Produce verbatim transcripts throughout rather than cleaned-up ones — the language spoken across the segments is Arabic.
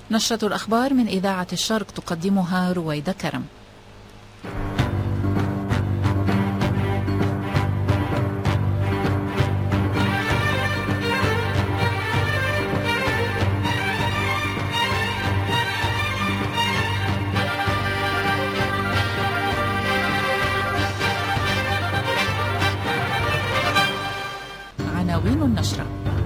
نشرة الأخبار من إذاعة الشرق تقدمها رويدة كرم. عناوين النشرة: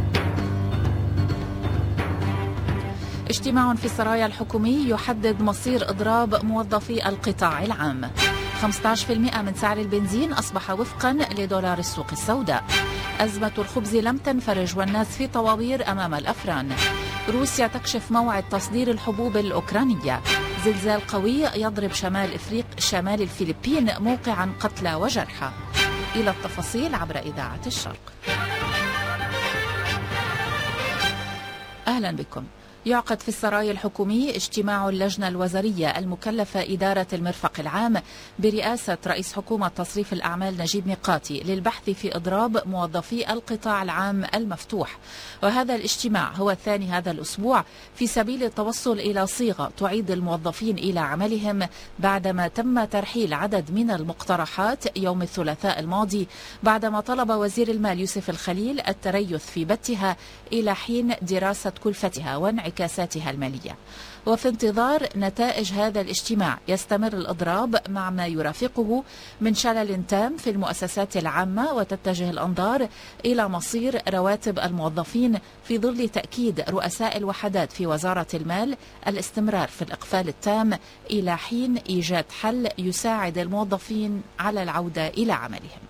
اجتماع في السرايا الحكومي يحدد مصير إضراب موظفي القطاع العام. خمسة عشر بالمئة من سعر البنزين أصبح وفقا لدولار السوق السوداء. أزمة الخبز لم تنفرج والناس في طوابير أمام الأفران. روسيا تكشف موعد تصدير الحبوب الأوكرانية. زلزال قوي يضرب شمال إفريق شمال الفلبين موقعا قتلى وجرحى. إلى التفاصيل عبر إذاعة الشرق. أهلا بكم. يعقد في السراي الحكومي اجتماع اللجنة الوزارية المكلفة إدارة المرفق العام برئاسة رئيس حكومة تصريف الأعمال نجيب ميقاتي للبحث في إضراب موظفي القطاع العام المفتوح. وهذا الاجتماع هو الثاني هذا الأسبوع في سبيل التوصل إلى صيغة تعيد الموظفين إلى عملهم بعدما تم ترحيل عدد من المقترحات يوم الثلاثاء الماضي، بعدما طلب وزير المال يوسف الخليل التريث في بتها إلى حين دراسة كلفتها وانعكاساتها المالية. وفي انتظار نتائج هذا الاجتماع يستمر الإضراب مع ما يرافقه من شلل تام في المؤسسات العامة، وتتجه الأنظار إلى مصير رواتب الموظفين في ظل تأكيد رؤساء الوحدات في وزارة المال الاستمرار في الإقفال التام إلى حين إيجاد حل يساعد الموظفين على العودة إلى عملهم.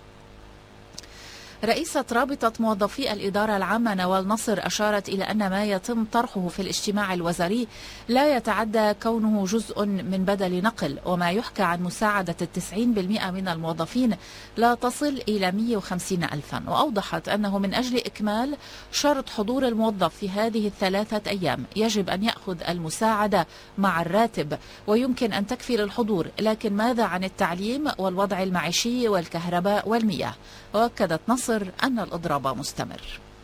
رئيسة رابطة موظفي الإدارة العامة نوال نصر أشارت إلى أن ما يتم طرحه في الاجتماع الوزاري لا يتعدى كونه جزء من بدل نقل، وما يحكى عن مساعدة التسعين بالمئة من الموظفين لا تصل إلى مئة وخمسين ألفا. وأوضحت أنه من أجل إكمال شرط حضور الموظف في هذه الثلاثة أيام يجب أن يأخذ المساعدة مع الراتب، ويمكن أن تكفي للحضور، لكن ماذا عن التعليم والوضع المعيشي والكهرباء والمياه؟ وأكدت نصر أن الإضراب مستمر.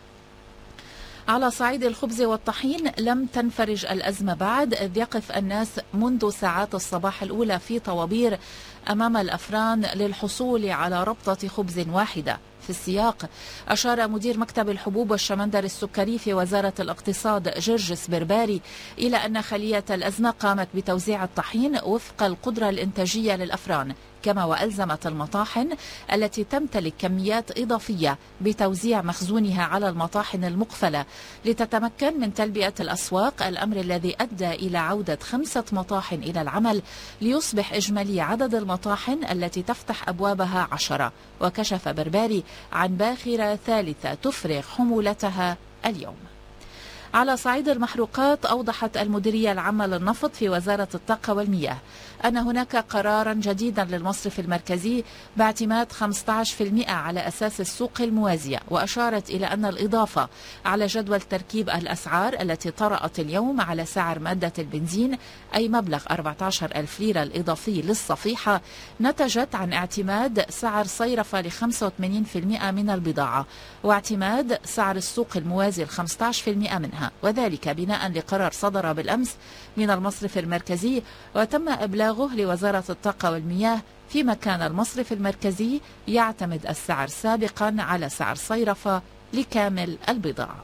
على صعيد الخبز والطحين لم تنفرج الأزمة بعد، إذ يقف الناس منذ ساعات الصباح الأولى في طوابير أمام الأفران للحصول على ربطة خبز واحدة. في السياق أشار مدير مكتب الحبوب والشمندر السكري في وزارة الاقتصاد جرجس برباري إلى أن خلية الأزمة قامت بتوزيع الطحين وفق القدرة الإنتاجية للأفران، كما وألزمت المطاحن التي تمتلك كميات إضافية بتوزيع مخزونها على المطاحن المقفلة لتتمكن من تلبية الأسواق، الأمر الذي أدى إلى عودة خمسة مطاحن إلى العمل ليصبح إجمالي عدد المطاحن التي تفتح أبوابها عشرة. وكشف برباري عن باخرة ثالثة تفرغ حمولتها اليوم. على صعيد المحروقات أوضحت المديرية العامة للنفط في وزارة الطاقة والمياه أن هناك قرارا جديدا للمصرف المركزي باعتماد خمسة عشر بالمئة على أساس السوق الموازية، وأشارت إلى أن الإضافة على جدول تركيب الأسعار التي طرأت اليوم على سعر مادة البنزين، أي مبلغ أربعة عشر ألف ليرة الإضافي للصفيحة، نتجت عن اعتماد سعر صيرفة ل خمسة وثمانين بالمئة من البضاعة واعتماد سعر السوق الموازي ل خمسة عشر بالمئة منها، وذلك بناء لقرار صدر بالأمس من المصرف المركزي وتم إبلاغه لوزارة الطاقة والمياه، فيما كان المصرف المركزي يعتمد السعر سابقا على سعر صيرفة لكامل البضاعة.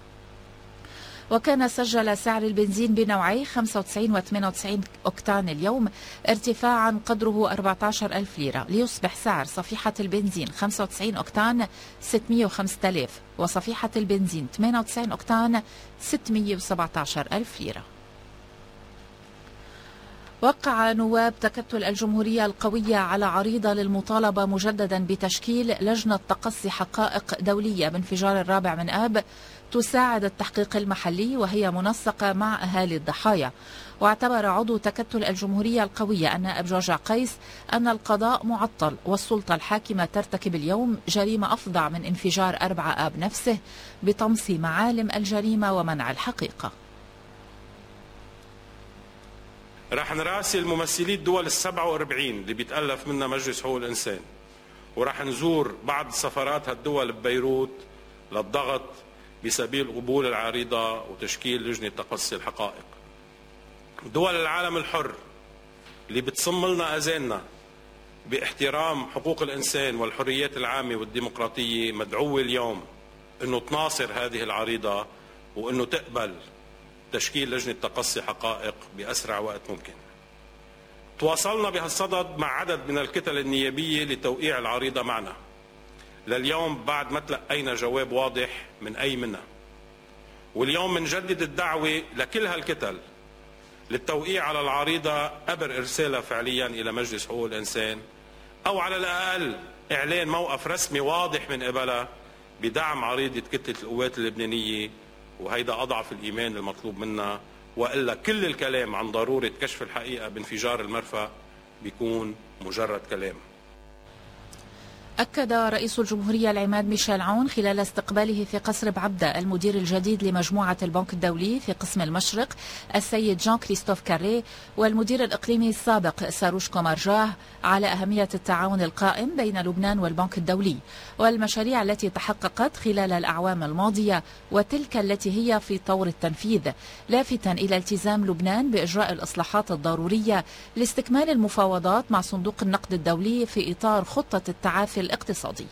وكان سجل سعر البنزين بنوعي خمسة وتسعين و ثمانية وتسعين أكتان اليوم ارتفاعا قدره أربعة عشر ألف ليرة، ليصبح سعر صفيحة البنزين خمسة وتسعين أكتان ستمئة وخمسة آلاف وصفيحة البنزين ثمانية وتسعين أكتان ستمئة وسبعة عشر ألف ليرة. وقع نواب تكتل الجمهورية القوية على عريضة للمطالبة مجددا بتشكيل لجنة تقصي حقائق دولية بانفجار الرابع من آب تساعد التحقيق المحلي، وهي منسقة مع أهالي الضحايا. واعتبر عضو تكتل الجمهورية القوية النائب جورج قيس أن القضاء معطل والسلطة الحاكمة ترتكب اليوم جريمة أفظع من انفجار أربعة آب نفسه بطمس معالم الجريمة ومنع الحقيقة. راح نراسل ممثلي الدول السبعة وأربعين اللي بيتألف منها مجلس حقوق الإنسان، وراح نزور بعض سفارات هالدول ببيروت للضغط بسبيل قبول العريضة وتشكيل لجنة تقصي الحقائق. دول العالم الحر اللي بتصم لنا أذاننا باحترام حقوق الإنسان والحريات العامة والديمقراطية مدعوة اليوم أنه تناصر هذه العريضة وأنه تقبل تشكيل لجنة تقصي حقائق بأسرع وقت ممكن. تواصلنا بهالصدد مع عدد من الكتل النيابية لتوقيع العريضة معنا. لليوم بعد ما تلقينا جواب واضح من أي منا، واليوم منجدد الدعوة لكل هالكتل للتوقيع على العريضة قبل إرسالها فعليا إلى مجلس حقوق الإنسان، أو على الأقل إعلان موقف رسمي واضح من قبلها بدعم عريضة كتلة القوات اللبنانية، وهيدا أضعف الإيمان المطلوب منا، وإلا كل الكلام عن ضرورة كشف الحقيقة بانفجار المرفأ بيكون مجرد كلام. أكد رئيس الجمهورية العماد ميشيل عون خلال استقباله في قصر بعبدة المدير الجديد لمجموعة البنك الدولي في قسم المشرق السيد جان كريستوف كاري والمدير الإقليمي السابق ساروش كومارجاه على أهمية التعاون القائم بين لبنان والبنك الدولي والمشاريع التي تحققت خلال الأعوام الماضية وتلك التي هي في طور التنفيذ، لافتا إلى التزام لبنان بإجراء الإصلاحات الضرورية لاستكمال المفاوضات مع صندوق النقد الدولي في إطار خطة التعافي الاقتصادي.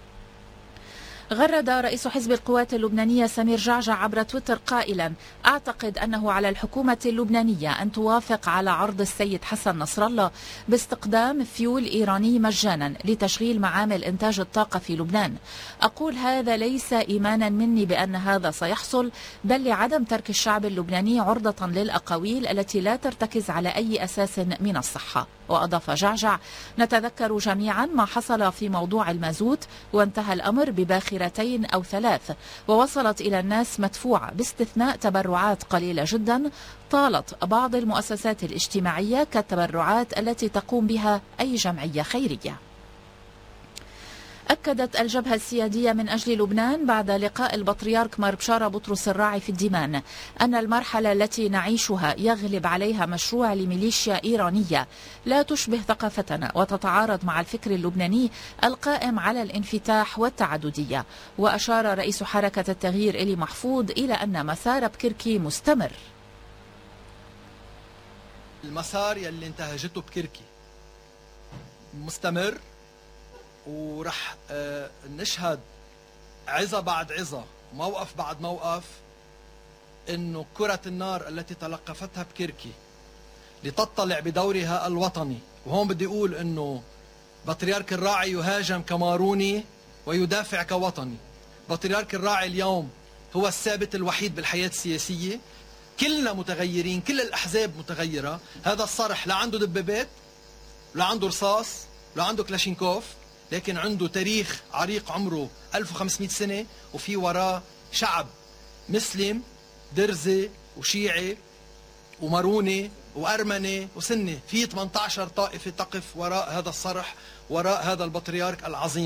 غرد رئيس حزب القوات اللبنانية سمير جعجع عبر تويتر قائلا: أعتقد أنه على الحكومة اللبنانية أن توافق على عرض السيد حسن نصر الله باستخدام فيول إيراني مجانا لتشغيل معامل إنتاج الطاقة في لبنان. أقول هذا ليس إيمانا مني بأن هذا سيحصل، بل لعدم ترك الشعب اللبناني عرضة للأقاويل التي لا ترتكز على أي أساس من الصحة. وأضاف جعجع: نتذكر جميعا ما حصل في موضوع المازوت، وانتهى الأمر بباخرتين أو ثلاث، ووصلت إلى الناس مدفوعة باستثناء تبرعات قليلة جدا طالت بعض المؤسسات الاجتماعية كالتبرعات التي تقوم بها أي جمعية خيرية. أكدت الجبهة السيادية من أجل لبنان بعد لقاء البطريرك مار بشارة بطرس الراعي في الديمان أن المرحلة التي نعيشها يغلب عليها مشروع لميليشيا إيرانية لا تشبه ثقافتنا وتتعارض مع الفكر اللبناني القائم على الانفتاح والتعددية. وأشار رئيس حركة التغيير إلي محفوظ إلى أن مسار بكركي مستمر. المسار يلي انتهجته بكركي مستمر، ورح نشهد عظة بعد عظة موقف بعد موقف انه كرة النار التي تلقفتها بكركي لتطلع بدورها الوطني. وهون بدي اقول انه بطريرك الراعي يهاجم كماروني ويدافع كوطني. بطريرك الراعي اليوم هو الثابت الوحيد بالحياة السياسية، كلنا متغيرين، كل الأحزاب متغيرة. هذا الصرح لا عنده دبابات لا عنده رصاص لا عنده كلاشينكوف، لكن عنده تاريخ عريق عمره ألف وخمسمئة سنة، وفي وراه شعب مسلم درزي وشيعي وماروني وأرمني وسني، في ثمانية عشر طائفة تقف وراء هذا الصرح، وراء هذا البطريرك العظيم.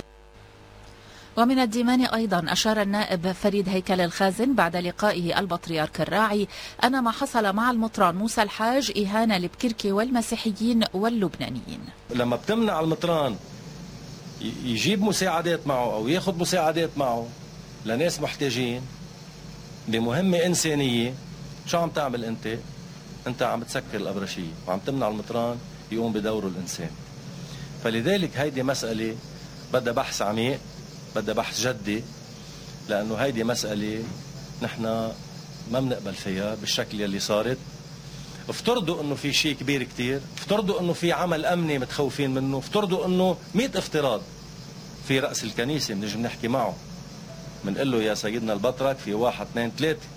ومن الديمان أيضا أشار النائب فريد هيكل الخازن بعد لقائه البطريرك الراعي أن ما حصل مع المطران موسى الحاج إهانة لبكركي والمسيحيين واللبنانيين. لما بتمنع المطران يجيب مساعدات معه أو ياخذ مساعدات معه لناس محتاجين بمهمة إنسانية، شو عم تعمل أنت؟ أنت عم تسكر الأبرشية وعم تمنع المطران يقوم بدوره الإنسان. فلذلك هيدي مسألة بدها بحث عميق، بدها بحث جدي، لأنه هيدي مسألة نحن ما بنقبل فيها بالشكل اللي صارت. افترضوا انه في شيء كبير كتير، افترضوا انه في عمل امني متخوفين منه، افترضوا انه مئة افتراض. في رأس الكنيسة بنجي نحكي معه، بنقول له يا سيدنا البطرك في واحد اثنين ثلاثة.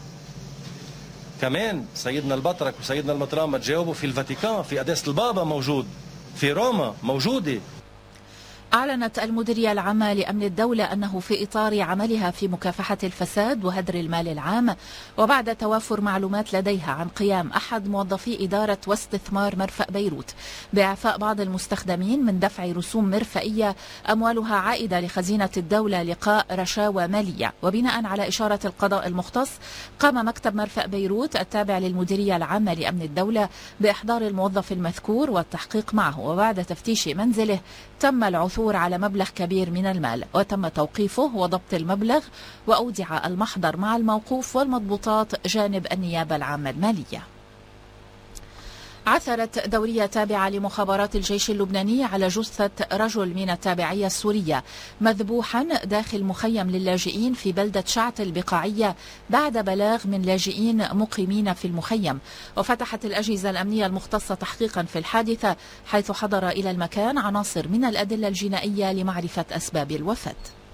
كمان سيدنا البطرك وسيدنا المطران ما تجاوبوا في الفاتيكان، في قداسة البابا موجود، في روما موجودة. أعلنت المديرية العامة لأمن الدولة أنه في إطار عملها في مكافحة الفساد وهدر المال العام، وبعد توافر معلومات لديها عن قيام أحد موظفي إدارة واستثمار مرفأ بيروت بإعفاء بعض المستخدمين من دفع رسوم مرفئية أموالها عائدة لخزينة الدولة لقاء رشاوى مالية، وبناء على إشارة القضاء المختص قام مكتب مرفأ بيروت التابع للمديرية العامة لأمن الدولة بإحضار الموظف المذكور والتحقيق معه، وبعد تفتيش منزله تم العثور على مبلغ كبير من المال، وتم توقيفه وضبط المبلغ، وأودع المحضر مع الموقوف والمضبوطات جانب النيابة العامة المالية. عثرت دورية تابعة لمخابرات الجيش اللبناني على جثة رجل من التابعية السورية مذبوحا داخل مخيم للاجئين في بلدة شعت البقاعية بعد بلاغ من لاجئين مقيمين في المخيم. وفتحت الأجهزة الأمنية المختصة تحقيقا في الحادثة، حيث حضر إلى المكان عناصر من الأدلة الجنائية لمعرفة أسباب الوفاة.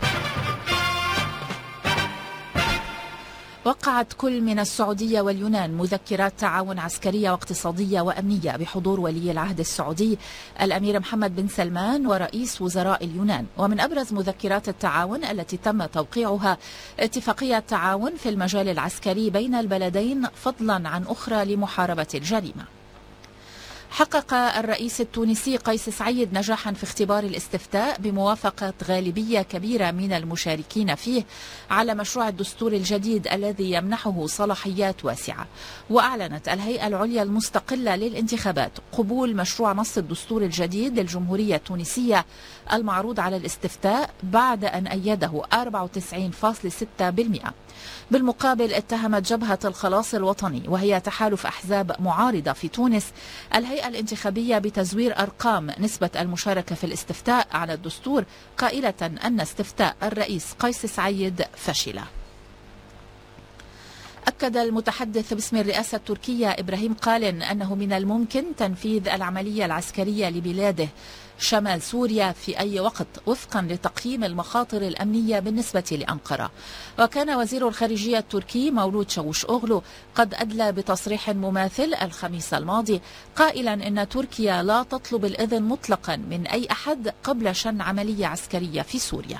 وقعت كل من السعودية واليونان مذكرات تعاون عسكرية واقتصادية وأمنية بحضور ولي العهد السعودي الأمير محمد بن سلمان ورئيس وزراء اليونان. ومن أبرز مذكرات التعاون التي تم توقيعها اتفاقية تعاون في المجال العسكري بين البلدين فضلا عن أخرى لمحاربة الجريمة. حقق الرئيس التونسي قيس سعيد نجاحا في اختبار الاستفتاء بموافقة غالبية كبيرة من المشاركين فيه على مشروع الدستور الجديد الذي يمنحه صلاحيات واسعة. وأعلنت الهيئة العليا المستقلة للانتخابات قبول مشروع نص الدستور الجديد للجمهورية التونسية المعروض على الاستفتاء بعد أن أيده أربعة وتسعين فاصلة ستة بالمئة. بالمقابل اتهمت جبهة الخلاص الوطني وهي تحالف أحزاب معارضة في تونس الهيئة الانتخابية بتزوير أرقام نسبة المشاركة في الاستفتاء على الدستور، قائلة أن استفتاء الرئيس قيس سعيد فشل. أكد المتحدث باسم الرئاسة التركية إبراهيم قالن أنه من الممكن تنفيذ العملية العسكرية لبلاده شمال سوريا في أي وقت وفقا لتقييم المخاطر الأمنية بالنسبة لأنقرة. وكان وزير الخارجية التركي مولود شاوش أوغلو قد أدلى بتصريح مماثل الخميس الماضي قائلا أن تركيا لا تطلب الإذن مطلقا من أي أحد قبل شن عملية عسكرية في سوريا.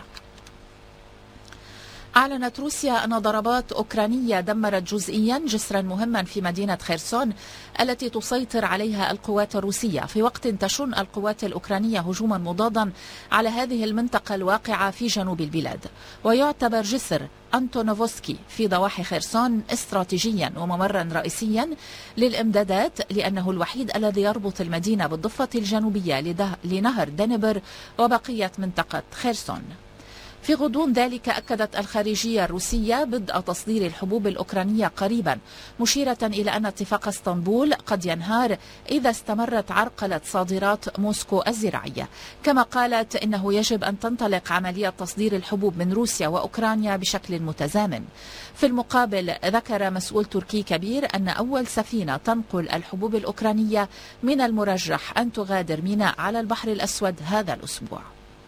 أعلنت روسيا أن ضربات أوكرانية دمرت جزئيا جسرا مهما في مدينة خيرسون التي تسيطر عليها القوات الروسية، في وقت تشن القوات الأوكرانية هجوما مضادا على هذه المنطقة الواقعة في جنوب البلاد. ويعتبر جسر أنتونوفسكي في ضواحي خيرسون استراتيجيا وممرا رئيسيا للإمدادات، لأنه الوحيد الذي يربط المدينة بالضفة الجنوبية لنهر دنبر وبقية منطقة خيرسون. في غضون ذلك أكدت الخارجية الروسية بدء تصدير الحبوب الأوكرانية قريبا، مشيرة إلى أن اتفاق اسطنبول قد ينهار إذا استمرت عرقلة صادرات موسكو الزراعية. كما قالت إنه يجب أن تنطلق عملية تصدير الحبوب من روسيا وأوكرانيا بشكل متزامن. في المقابل ذكر مسؤول تركي كبير أن أول سفينة تنقل الحبوب الأوكرانية من المرجح أن تغادر ميناء على البحر الأسود هذا الأسبوع.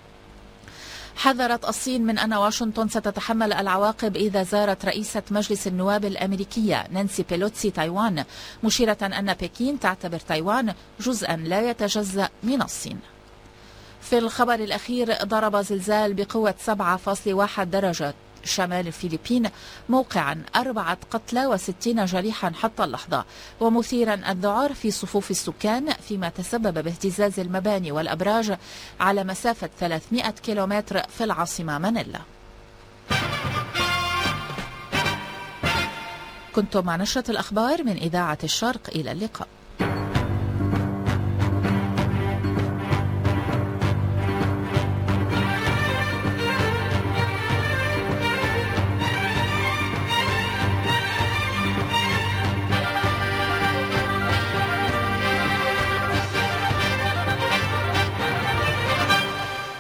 حذرت الصين من أن واشنطن ستتحمل العواقب إذا زارت رئيسة مجلس النواب الأمريكية نانسي بيلوتسي تايوان، مشيرة أن بكين تعتبر تايوان جزءا لا يتجزأ من الصين. في الخبر الأخير، ضرب زلزال بقوة سبعة فاصلة واحد درجة شمال الفلبين موقعا أربعة قتلى وستين جريحا حتى اللحظة، ومثيرا الذعر في صفوف السكان، فيما تسبب باهتزاز المباني والأبراج على مسافة ثلاثمئة كيلومتر في العاصمة مانيلا. كنتم مع نشرة الأخبار من إذاعة الشرق، إلى اللقاء.